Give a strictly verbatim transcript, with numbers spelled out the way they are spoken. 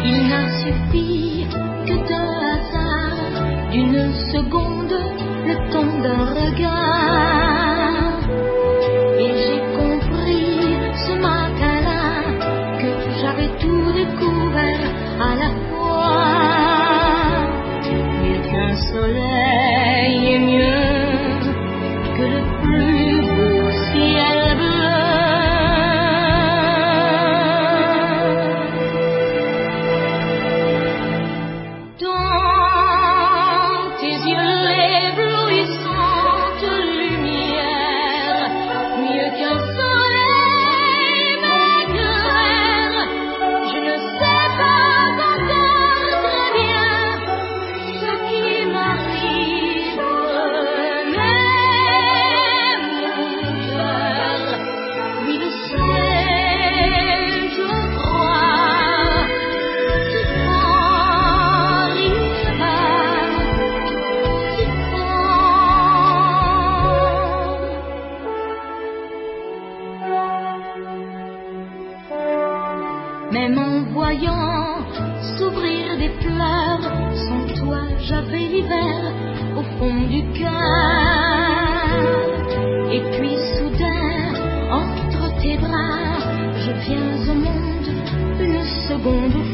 Il n'a suffi que d'un hasard, d'une seconde, le temps d'un regard. Et j'ai compris ce matin-là que j'avais tout découvert à la fois. Mieux qu'un soleil et mieux que le plus beau ciel bleu. Même en voyant s'ouvrir des fleurs, sans toi j'avais l'hiver au fond du cœur. Et puis soudain, entre tes bras, je viens au monde une seconde